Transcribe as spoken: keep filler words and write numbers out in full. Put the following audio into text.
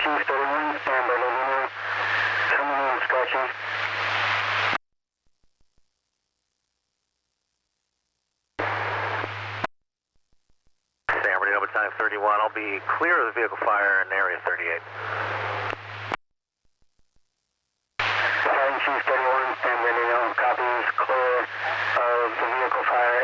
Chief thirty-one, stand by, let me know. Coming in, Sky Chief. San Bernardino, time thirty-one. I'll be clear of the vehicle fire in area thirty-eight. Flying Chief thirty-one, San Bernardino, copies clear of the vehicle fire